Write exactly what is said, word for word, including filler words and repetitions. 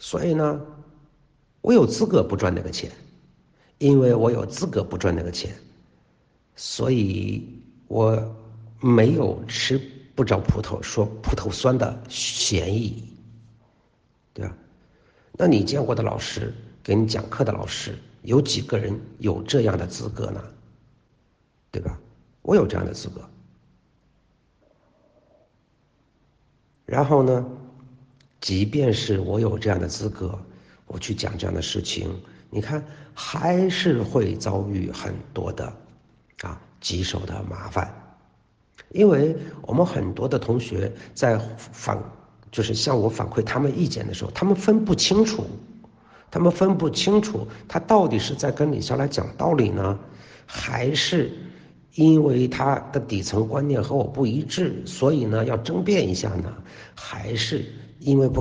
所以呢，我有资格不赚那个钱，因为我有资格不赚那个钱，所以我没有吃不着葡萄说葡萄酸的嫌疑，对吧？那你见过的老师，给你讲课的老师，有几个人有这样的资格呢？对吧？我有这样的资格。然后呢，即便是我有这样的资格，我去讲这样的事情，你看还是会遭遇很多的啊棘手的麻烦。因为我们很多的同学在反，就是向我反馈他们意见的时候，他们分不清楚，他们分不清楚他到底是在跟李笑来讲道理呢，还是因为他的底层观念和我不一致，所以呢要争辩一下呢，还是因为不